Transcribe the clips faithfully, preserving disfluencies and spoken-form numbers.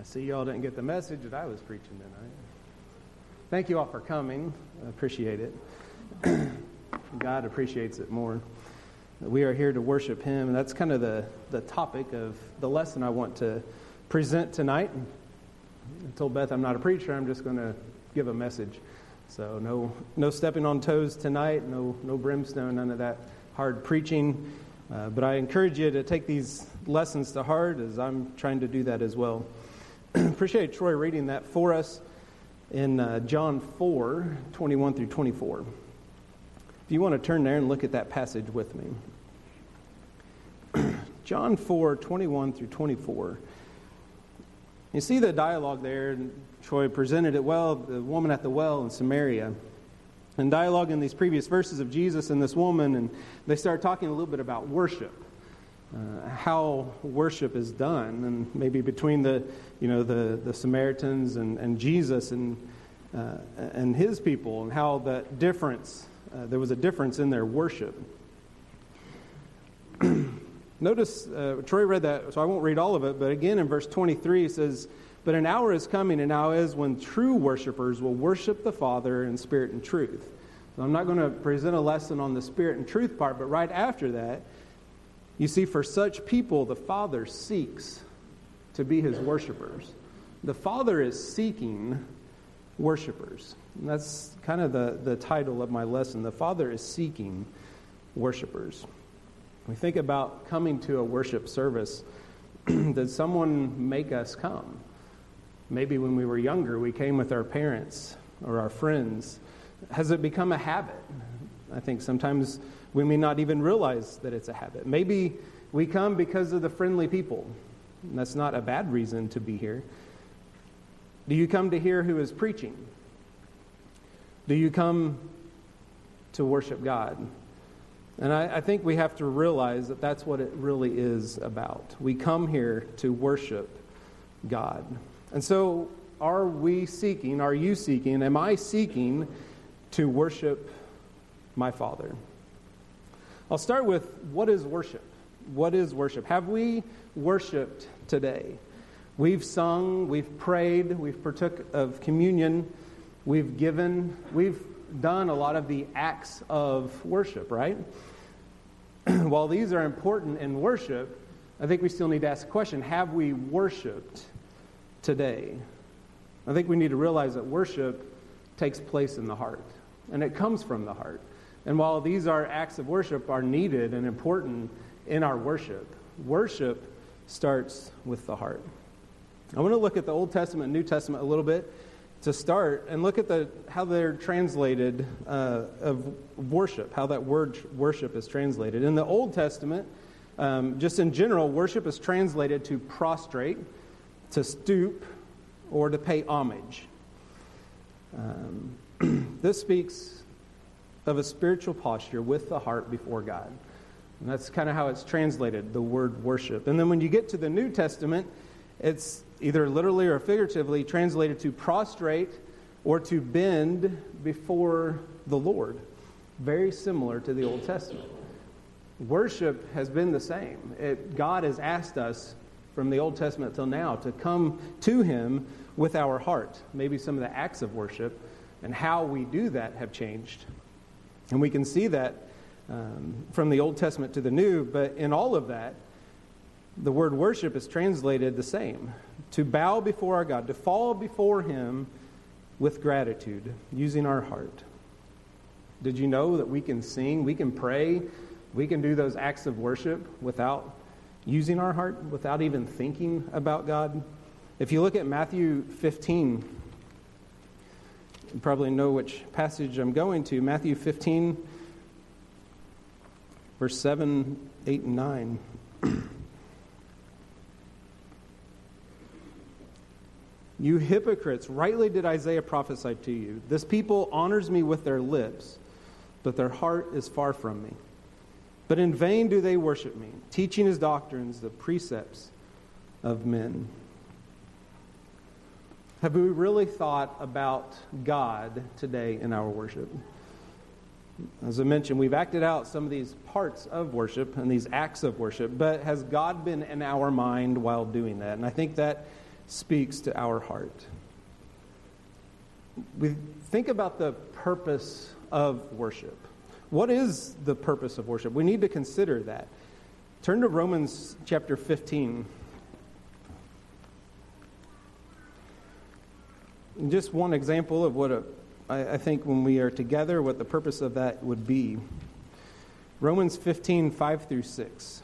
See, y'all didn't get the message that I was preaching tonight. Thank you all for coming. I appreciate it. God appreciates it more. We are here to worship Him, and that's kind of the, the topic of the lesson I want to present tonight. I told Beth I'm not a preacher. I'm just going to give a message. So no no stepping on toes tonight, no no brimstone, none of that hard preaching. Uh, but I encourage you to take these lessons to heart as I'm trying to do that as well. Appreciate Troy reading that for us in uh, John four, twenty-one through twenty-four. If you want to turn there and look at that passage with me. John four, twenty-one through twenty-four. You see the dialogue there, and Troy presented it well, the woman at the well in Samaria. And dialogue in these previous verses of Jesus and this woman, and they start talking a little bit about worship. Uh, how worship is done, and maybe between the, you know, the, the Samaritans and, and Jesus and uh, and his people, and how that difference, uh, there was a difference in their worship. Notice, uh, Troy read that, so I won't read all of it, but again in verse twenty-three it says, "But an hour is coming, and now is, when true worshipers will worship the Father in spirit and truth." So I'm not going to present a lesson on the spirit and truth part, but right after that, you see, for such people, the Father seeks to be His worshipers. The Father is seeking worshipers. And that's kind of the, the title of my lesson. The Father is seeking worshipers. We think about coming to a worship service. Did someone make us come? Maybe when we were younger, we came with our parents or our friends. Has it become a habit? I think sometimes we may not even realize that it's a habit. Maybe we come because of the friendly people. And that's not a bad reason to be here. Do you come to hear who is preaching? Do you come to worship God? And I, I think we have to realize that that's what it really is about. We come here to worship God. And so are we seeking, are you seeking, am I seeking to worship my Father? I'll start with, what is worship? What is worship? Have we worshiped today? We've sung, we've prayed, we've partook of communion, we've given, we've done a lot of the acts of worship, right? While these are important in worship, I think we still need to ask a question, have we worshiped today? I think we need to realize that worship takes place in the heart, and it comes from the heart. And while these are acts of worship are needed and important in our worship, worship starts with the heart. I want to look at the Old Testament and New Testament a little bit to start and look at the how they're translated uh, of worship, how that word worship is translated. In the Old Testament, um, just in general, worship is translated to prostrate, to stoop, or to pay homage. Um, this speaks of a spiritual posture with the heart before God. And that's kind of how it's translated, the word worship. And then when you get to the New Testament, it's either literally or figuratively translated to prostrate or to bend before the Lord. Very similar to the Old Testament. Worship has been the same. It, God has asked us from the Old Testament till now to come to Him with our heart. Maybe some of the acts of worship and how we do that have changed. And we can see that um, from the Old Testament to the New, but in all of that, the word worship is translated the same. To bow before our God, to fall before Him with gratitude, using our heart. Did you know that we can sing, we can pray, we can do those acts of worship without using our heart, without even thinking about God? If you look at Matthew fifteen, you probably know which passage I'm going to. Matthew fifteen, verse seven, eight, and nine. "You hypocrites, rightly did Isaiah prophesy to you. This people honors me with their lips, but their heart is far from me. But in vain do they worship me, teaching as doctrines the precepts of men." Have we really thought about God today in our worship? As I mentioned, we've acted out some of these parts of worship and these acts of worship, but has God been in our mind while doing that? And I think that speaks to our heart. We think about the purpose of worship. What is the purpose of worship? We need to consider that. Turn to Romans chapter fifteen. Just one example of what a, I, I think when we are together, what the purpose of that would be. Romans fifteen, five through six.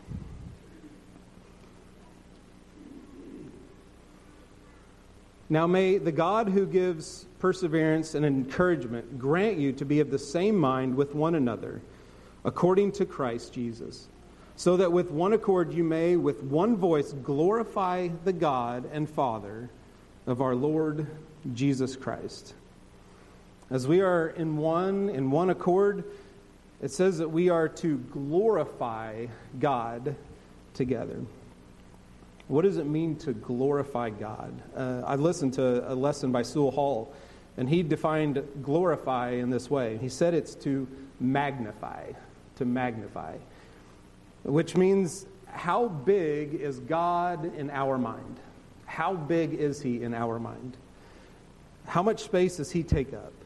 Now may the God who gives perseverance and encouragement grant you to be of the same mind with one another, according to Christ Jesus, so that with one accord you may with one voice glorify the God and Father of our Lord Jesus Christ. As we are in one, in one accord, it says that we are to glorify God together. What does it mean to glorify God? Uh, I listened to a lesson by Sewell Hall, and he defined glorify in this way. He said it's to magnify, to magnify, which means how big is God in our mind? How big is He in our mind? How much space does He take up?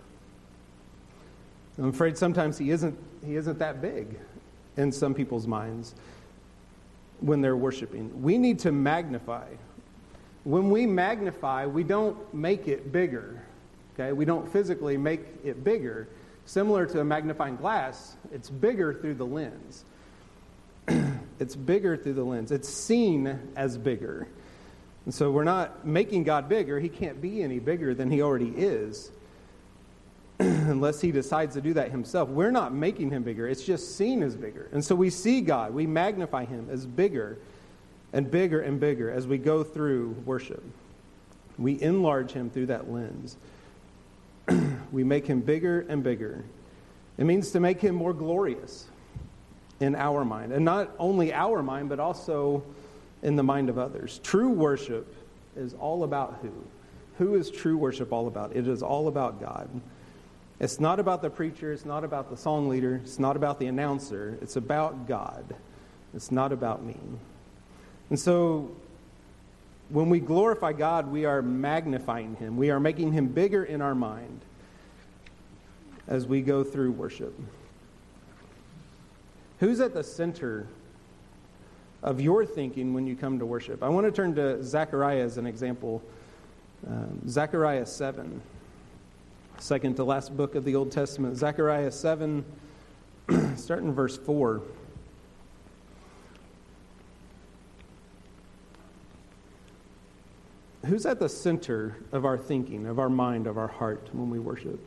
I'm afraid sometimes He isn't, He isn't that big in some people's minds when they're worshiping. We need to magnify. When we magnify, we don't make it bigger. Okay? We don't physically make it bigger. Similar to a magnifying glass, it's bigger through the lens. It's bigger through the lens. It's seen as bigger. And so we're not making God bigger. He can't be any bigger than He already is unless He decides to do that Himself. We're not making Him bigger. It's just seen as bigger. And so we see God. We magnify Him as bigger and bigger and bigger as we go through worship. We enlarge Him through that lens. We make Him bigger and bigger. It means to make Him more glorious in our mind. And not only our mind, but also in the mind of others. True worship is all about who? Who is true worship all about? It is all about God. It's not about the preacher. It's not about the song leader. It's not about the announcer. It's about God. It's not about me. And so when we glorify God, we are magnifying Him. We are making Him bigger in our mind as we go through worship. Who's at the center of your thinking when you come to worship? I want to turn to Zechariah as an example. Um, Zechariah seven. Second to last book of the Old Testament. Zechariah seven, starting in verse four. Who's at the center of our thinking, of our mind, of our heart when we worship?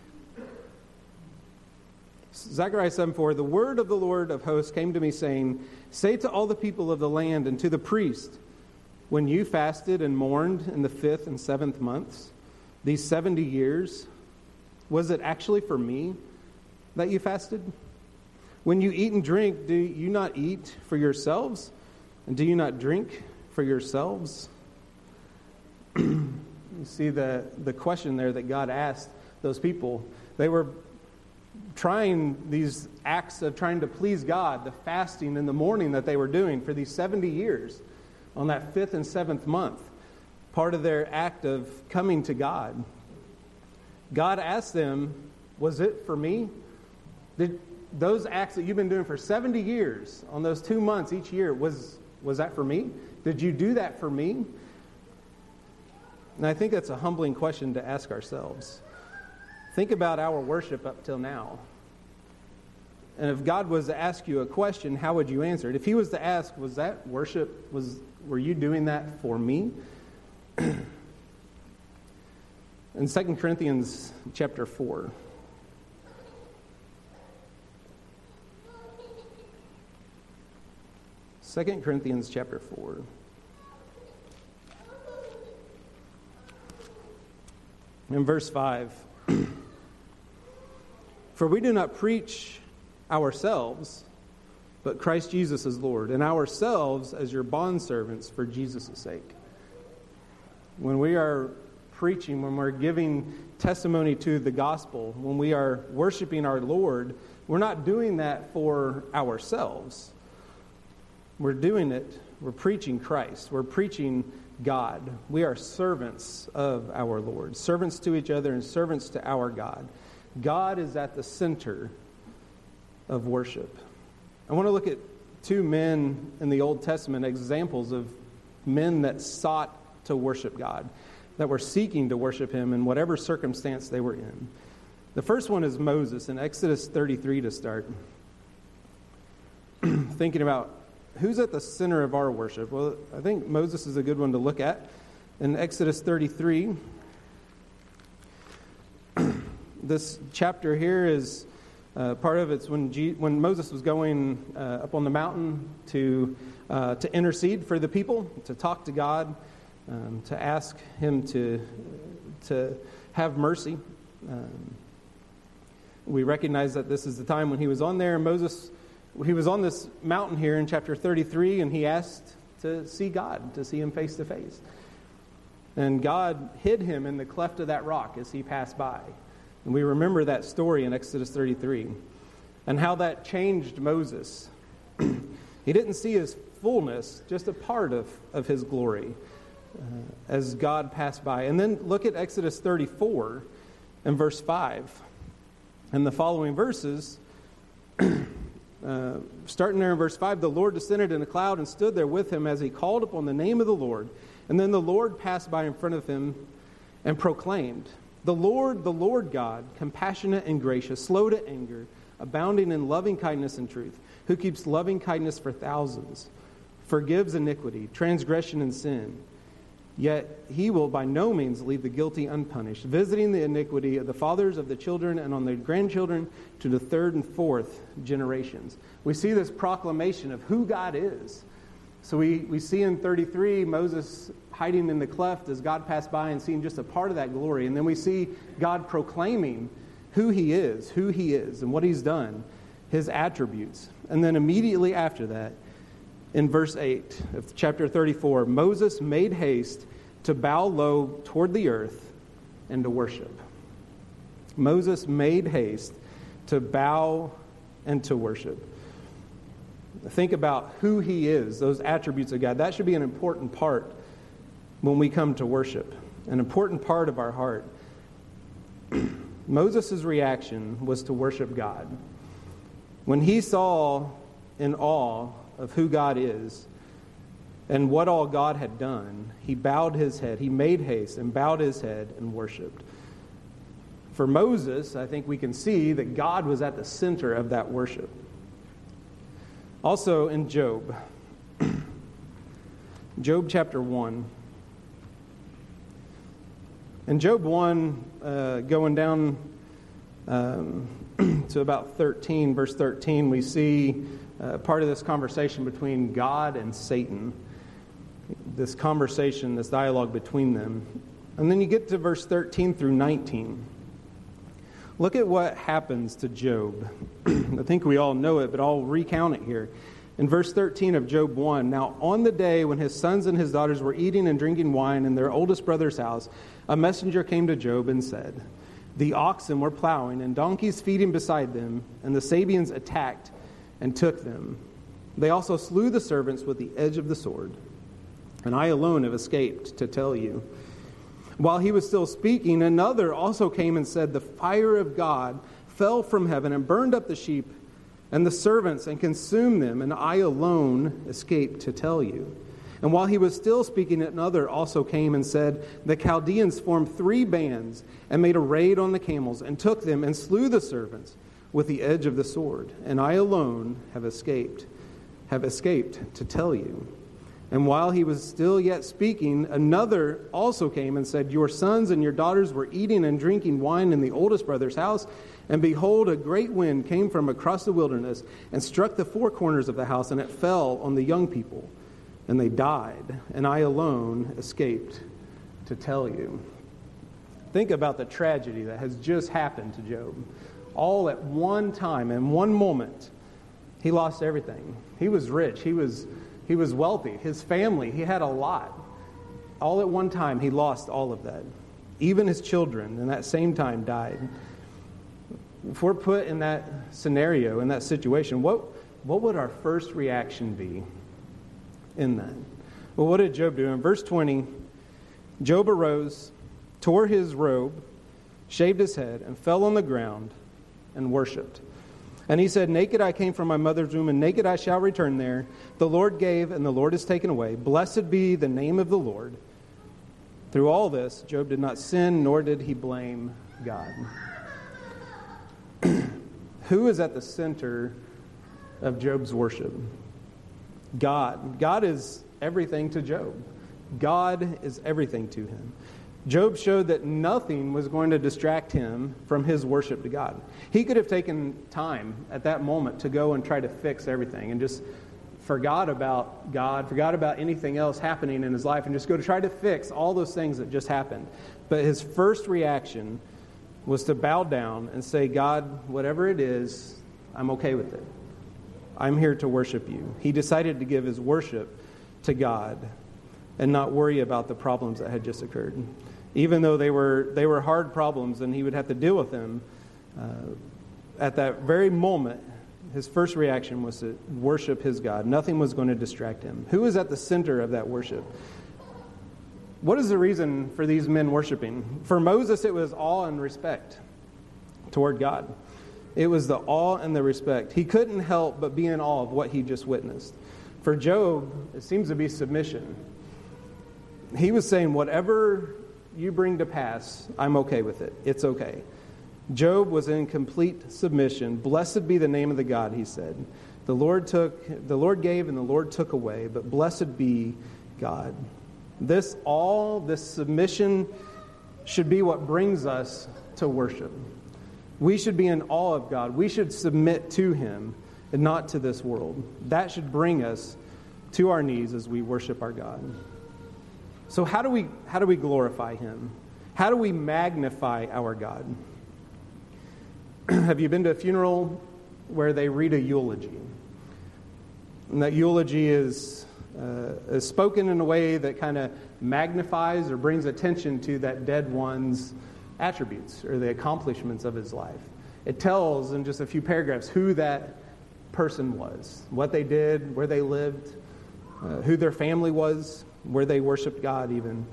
Zechariah seven four, the word of the Lord of hosts came to me, saying, say to all the people of the land and to the priest, when you fasted and mourned in the fifth and seventh months, these seventy years, was it actually for me that you fasted? When you eat and drink, do you not eat for yourselves? And do you not drink for yourselves? You see the, the question there that God asked those people. They were trying these acts of trying to please God, the fasting in the morning that they were doing for these seventy years on that fifth and seventh month. Part of their act of coming to God. God asked them, was it for me? Did those acts that you've been doing for seventy years on those two months each year, was, was that for me? Did you do that for me? And I think that's a humbling question to ask ourselves. Think about our worship up till now. And if God was to ask you a question, how would you answer it? If He was to ask, was that worship, was were you doing that for me? In Second Corinthians chapter four. Second Corinthians chapter four. In verse five. For we do not preach ourselves, but Christ Jesus is Lord, and ourselves as your bondservants for Jesus' sake. When we are preaching, when we're giving testimony to the gospel, when we are worshiping our Lord, we're not doing that for ourselves. We're doing it, we're preaching Christ. We're preaching God. We are servants of our Lord, servants to each other and servants to our God. God is at the center of worship. I want to look at two men in the Old Testament, examples of men that sought to worship God, that were seeking to worship Him in whatever circumstance they were in. The first one is Moses in Exodus thirty-three to start. Thinking about who's at the center of our worship. Well, I think Moses is a good one to look at. In Exodus thirty-three, this chapter here is uh, part of it's when G- when Moses was going uh, up on the mountain to uh, to intercede for the people, to talk to God, um, to ask Him to to have mercy. Um, we recognize that this is the time when he was on there. Moses, he was on this mountain here in chapter thirty-three, and he asked to see God, to see Him face to face. And God hid him in the cleft of that rock as he passed by. And we remember that story in Exodus thirty-three and how that changed Moses. He didn't see His fullness, just a part of, of His glory uh, as God passed by. And then look at Exodus thirty-four and verse five. And the following verses, uh, starting there in verse five, the Lord descended in a cloud and stood there with him as he called upon the name of the Lord. And then the Lord passed by in front of him and proclaimed, "The Lord, the Lord God, compassionate and gracious, slow to anger, abounding in loving kindness and truth, who keeps loving kindness for thousands, forgives iniquity, transgression, and sin. Yet He will by no means leave the guilty unpunished, visiting the iniquity of the fathers of the children and on their grandchildren to the third and fourth generations." We see this proclamation of who God is. So we, we see in thirty-three, Moses hiding in the cleft as God passed by and seeing just a part of that glory. And then we see God proclaiming who He is, who He is, and what He's done, His attributes. And then immediately after that, in verse eight of chapter thirty-four, Moses made haste to bow low toward the earth and to worship. Moses made haste to bow and to worship. Think about who He is, those attributes of God. That should be an important part when we come to worship, an important part of our heart. Moses' reaction was to worship God. When he saw in awe of who God is and what all God had done, he bowed his head, he made haste and bowed his head and worshiped. For Moses, I think we can see that God was at the center of that worship. Also in Job, Job chapter one. In Job one, uh, going down um, to about thirteen, verse thirteen, we see uh, part of this conversation between God and Satan. This conversation, this dialogue between them. And then you get to verse thirteen through nineteen. Look at what happens to Job. I think we all know it, but I'll recount it here. In verse thirteen of Job one, "Now on the day when his sons and his daughters were eating and drinking wine in their oldest brother's house, a messenger came to Job and said, 'The oxen were plowing and donkeys feeding beside them, and the Sabeans attacked and took them. They also slew the servants with the edge of the sword. And I alone have escaped to tell you.' While he was still speaking, another also came and said, 'The fire of God fell from heaven and burned up the sheep and the servants and consumed them, and I alone escaped to tell you.' And while he was still speaking, another also came and said, 'The Chaldeans formed three bands and made a raid on the camels and took them and slew the servants with the edge of the sword. And I alone have escaped, have escaped to tell you.' And while he was still yet speaking, another also came and said, 'Your sons and your daughters were eating and drinking wine in the oldest brother's house, and behold, a great wind came from across the wilderness and struck the four corners of the house, and it fell on the young people, and they died. And I alone escaped to tell you.'" Think about the tragedy that has just happened to Job. All at one time, in one moment, he lost everything. He was rich. He was He was wealthy. His family, he had a lot. All at one time, he lost all of that. Even his children, in that same time, died. If we're put in that scenario, in that situation, what, what would our first reaction be in that? Well, what did Job do? In verse twenty, Job arose, tore his robe, shaved his head, and fell on the ground and worshipped. And he said, naked I came from my mother's womb, and naked I shall return there. The Lord gave, and the Lord has taken away. Blessed be the name of the Lord. Through all this, Job did not sin, nor did he blame God. Who is at the center of Job's worship? God. God is everything to Job. God is everything to him. Job showed that nothing was going to distract him from his worship to God. He could have taken time at that moment to go and try to fix everything and just forgot about God, forgot about anything else happening in his life, and just go to try to fix all those things that just happened. But his first reaction was to bow down and say, God, whatever it is, I'm okay with it. I'm here to worship you. He decided to give his worship to God and not worry about the problems that had just occurred. Even though they were they were hard problems and he would have to deal with them, uh, at that very moment, his first reaction was to worship his God. Nothing was going to distract him. Who is at the center of that worship? What is the reason for these men worshiping? For Moses, it was awe and respect toward God. It was the awe and the respect. He couldn't help but be in awe of what he just witnessed. For Job, it seems to be submission. He was saying, whatever you bring to pass, I'm okay with it. It's okay. Job was in complete submission. Blessed be the name of the God, he said. The Lord took, the Lord gave and the Lord took away, but blessed be God. This all, this submission should be what brings us to worship. We should be in awe of God. We should submit to him and not to this world. That should bring us to our knees as we worship our God. So how do we how do we glorify him? How do we magnify our God? Have you been to a funeral where they read a eulogy? And that eulogy is, uh, is spoken in a way that kind of magnifies or brings attention to that dead one's attributes or the accomplishments of his life. It tells in just a few paragraphs who that person was, what they did, where they lived, uh, who their family was, where they worshiped God even.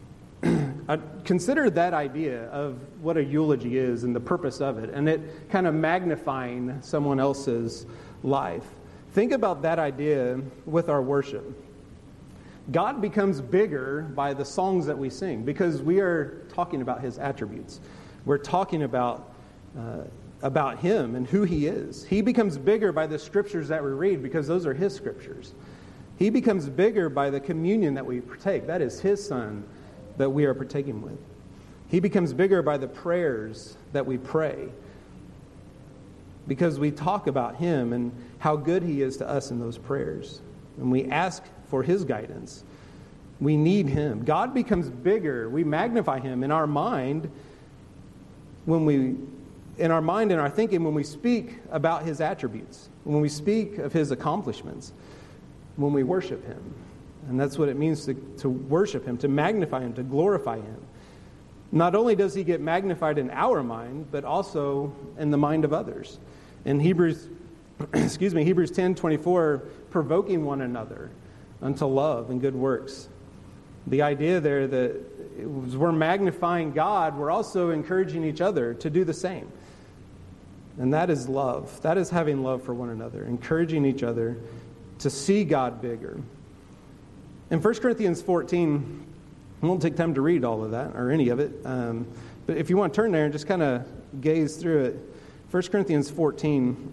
I consider that idea of what a eulogy is and the purpose of it, and it kind of magnifying someone else's life. Think about that idea with our worship. God becomes bigger by the songs that we sing because we are talking about his attributes. We're talking about uh, about him and who he is. He becomes bigger by the scriptures that we read because those are his scriptures. He becomes bigger by the communion that we partake. That is his son that we are partaking with. He becomes bigger by the prayers that we pray because we talk about him and how good he is to us in those prayers. And we ask for his guidance. We need him. God becomes bigger. We magnify him in our mind when we, in our mind and our thinking when we speak about his attributes, when we speak of his accomplishments, when we worship him. And that's what it means to, to worship him, to magnify him, to glorify him. Not only does he get magnified in our mind, but also in the mind of others. In Hebrews, excuse me, Hebrews ten twenty-four, provoking one another unto love and good works. The idea there that as we're magnifying God, we're also encouraging each other to do the same. And that is love. That is having love for one another, encouraging each other to see God bigger. In First Corinthians fourteen, I won't take time to read all of that or any of it, um, but if you want to turn there and just kind of gaze through it, First Corinthians fourteen,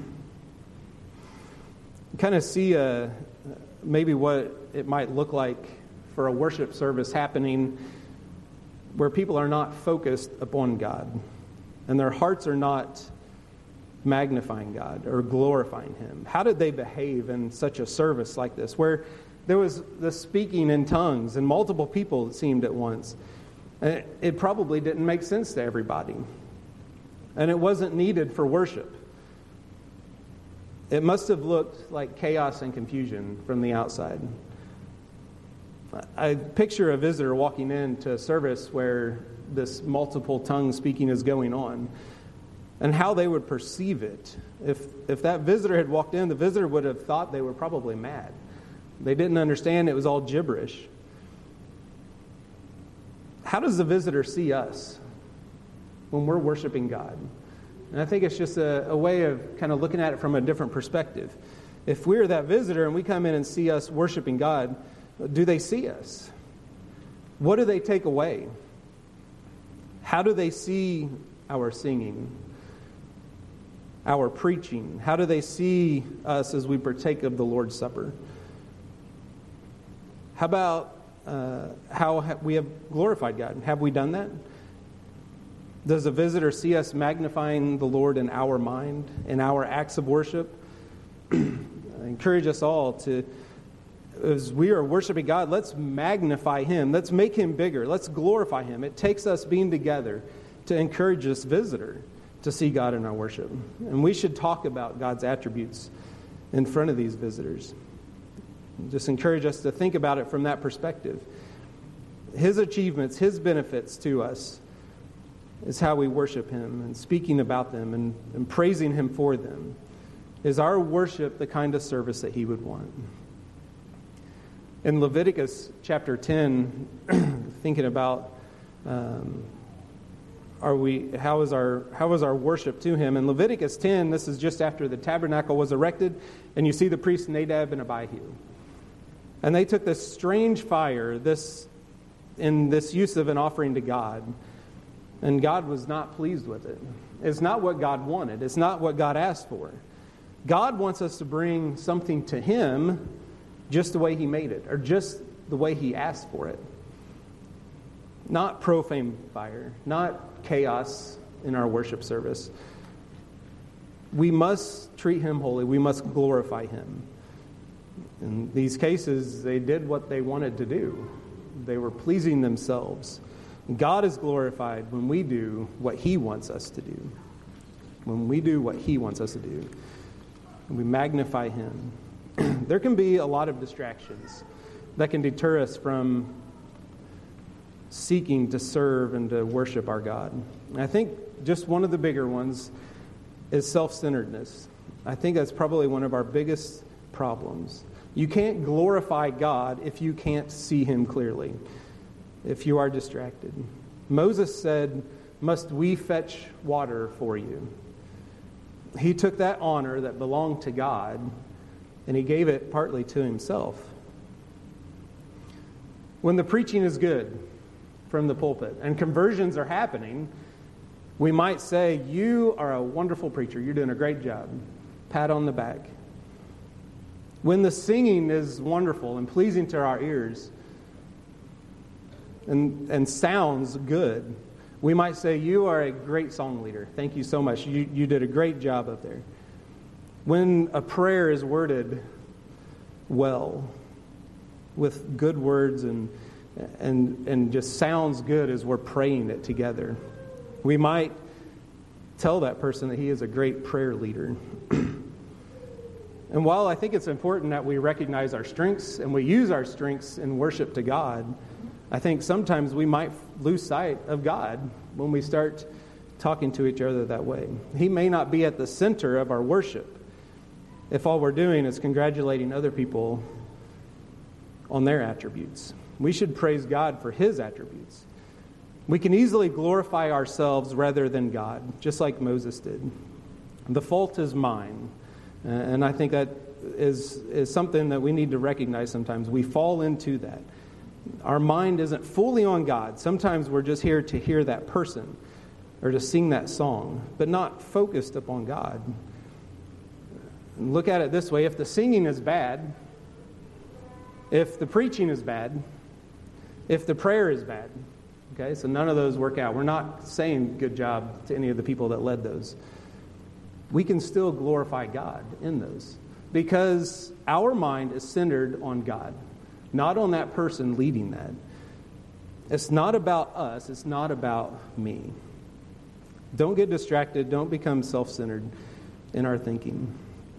kind of see uh, maybe what it might look like for a worship service happening where people are not focused upon God and their hearts are not magnifying God or glorifying him. How did they behave in such a service like this where there was the speaking in tongues and multiple people, it seemed, at once? And it probably didn't make sense to everybody. And it wasn't needed for worship. It must have looked like chaos and confusion from the outside. I picture a visitor walking into a service where this multiple tongue speaking is going on and how they would perceive it. If if that visitor had walked in, the visitor would have thought they were probably mad. They didn't understand. It was all gibberish. How does the visitor see us when we're worshiping God? And I think it's just a, a way of kind of looking at it from a different perspective. If we're that visitor and we come in and see us worshiping God, do they see us? What do they take away? How do they see our singing, our preaching? How do they see us as we partake of the Lord's Supper? How about uh, how ha- we have glorified God? Have we done that? Does a visitor see us magnifying the Lord in our mind, in our acts of worship? I encourage us all to, as we are worshiping God, let's magnify Him. Let's make Him bigger. Let's glorify Him. It takes us being together to encourage this visitor to see God in our worship. And we should talk about God's attributes in front of these visitors. Just encourage us to think about it from that perspective. His achievements, His benefits to us is how we worship Him, and speaking about them and, and praising Him for them. Is our worship the kind of service that He would want? In Leviticus chapter ten, thinking about um, are we how is our how is our worship to Him? In Leviticus ten, this is just after the tabernacle was erected, and you see the priests Nadab and Abihu. And they took this strange fire, this in this use of an offering to God, and God was not pleased with it. It's not what God wanted. It's not what God asked for. God wants us to bring something to Him just the way He made it, or just the way He asked for it. Not profane fire, not chaos in our worship service. We must treat Him holy. We must glorify Him. In these cases, they did what they wanted to do. They were pleasing themselves. God is glorified when we do what He wants us to do. When we do what He wants us to do. And we magnify Him. There can be a lot of distractions that can deter us from seeking to serve and to worship our God. And I think just one of the bigger ones is self-centeredness. I think that's probably one of our biggest problems. You can't glorify God if you can't see Him clearly, if you are distracted. Moses said, "Must we fetch water for you?" He took that honor that belonged to God and he gave it partly to himself. When the preaching is good from the pulpit and conversions are happening, we might say, "You are a wonderful preacher. You're doing a great job." Pat on the back. When the singing is wonderful and pleasing to our ears and, and sounds good, we might say, "You are a great song leader. Thank you so much. You, you did a great job up there." When a prayer is worded well, with good words and and and just sounds good as we're praying it together, we might tell that person that he is a great prayer leader. And while I think it's important that we recognize our strengths and we use our strengths in worship to God, I think sometimes we might lose sight of God when we start talking to each other that way. He may not be at the center of our worship if all we're doing is congratulating other people on their attributes. We should praise God for His attributes. We can easily glorify ourselves rather than God, just like Moses did. The fault is mine. And I think that is, is something that we need to recognize sometimes. We fall into that. Our mind isn't fully on God. Sometimes we're just here to hear that person or to sing that song, but not focused upon God. And look at it this way. If the singing is bad, if the preaching is bad, if the prayer is bad, okay, so none of those work out. We're not saying good job to any of the people that led those. We can still glorify God in those because our mind is centered on God, not on that person leading that. It's not about us. It's not about me. Don't get distracted. Don't become self-centered in our thinking.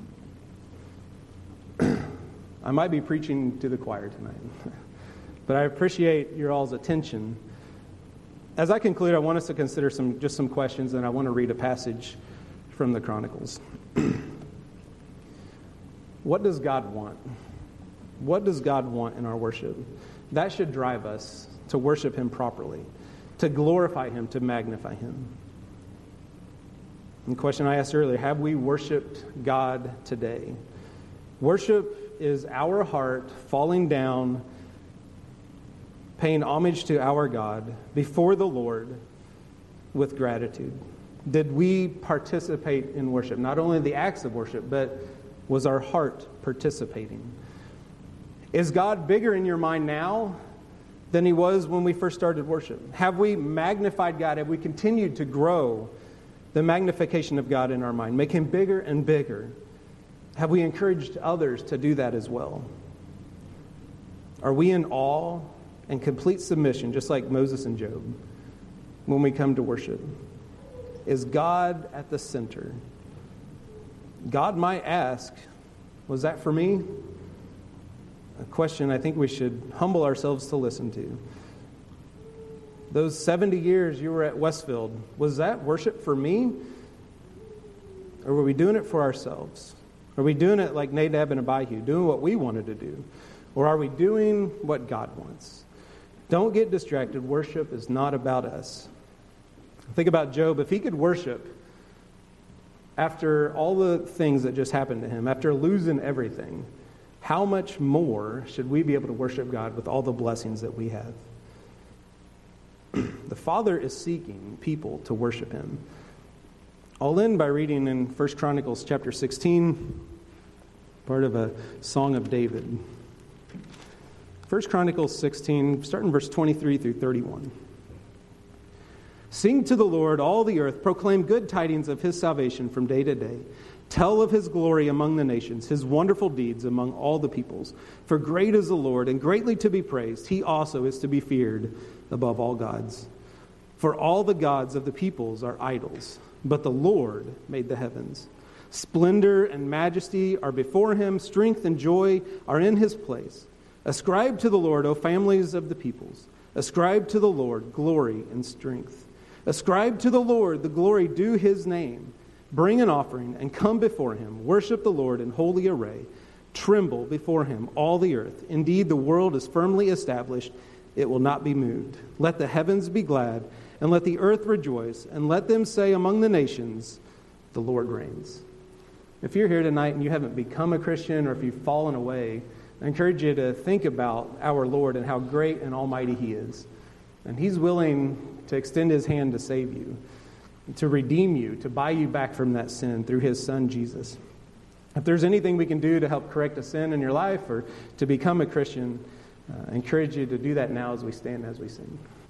I might be preaching to the choir tonight, but I appreciate your all's attention. As I conclude, I want us to consider some just some questions, and I want to read a passage from the Chronicles. What does God want? What does God want in our worship? That should drive us to worship him properly, to glorify him, to magnify him. And the question I asked earlier, have we worshiped God today? Worship is our heart falling down, paying homage to our God before the Lord with gratitude. Did we participate in worship? Not only the acts of worship, but was our heart participating? Is God bigger in your mind now than he was when we first started worship? Have we magnified God? Have we continued to grow the magnification of God in our mind? Make him bigger and bigger. Have we encouraged others to do that as well? Are we in awe and complete submission, just like Moses and Job, when we come to worship? Is God at the center? God might ask, was that for me? A question I think we should humble ourselves to listen to. Those seventy years you were at Westfield, was that worship for me? Or were we doing it for ourselves? Are we doing it like Nadab and Abihu, doing what we wanted to do? Or are we doing what God wants? Don't get distracted. Worship is not about us. Think about Job. If he could worship after all the things that just happened to him, after losing everything, how much more should we be able to worship God with all the blessings that we have? The Father is seeking people to worship him. I'll end by reading in First Chronicles chapter sixteen, part of a Song of David. First Chronicles sixteen, starting verse twenty-three through thirty-one. Sing to the Lord, all the earth. Proclaim good tidings of his salvation from day to day. Tell of his glory among the nations, his wonderful deeds among all the peoples. For great is the Lord, and greatly to be praised. He also is to be feared above all gods. For all the gods of the peoples are idols, but the Lord made the heavens. Splendor and majesty are before him. Strength and joy are in his place. Ascribe to the Lord, O families of the peoples. Ascribe to the Lord glory and strength. Ascribe to the Lord the glory due his name. Bring an offering and come before him. Worship the Lord in holy array. Tremble before him, all the earth. Indeed, the world is firmly established. It will not be moved. Let the heavens be glad, and let the earth rejoice, and let them say among the nations, the Lord reigns. If you're here tonight and you haven't become a Christian, or if you've fallen away, I encourage you to think about our Lord and how great and almighty he is. And he's willing to extend his hand to save you, to redeem you, to buy you back from that sin through his son, Jesus. If there's anything we can do to help correct a sin in your life or to become a Christian, uh, I encourage you to do that now as we stand, as we sing.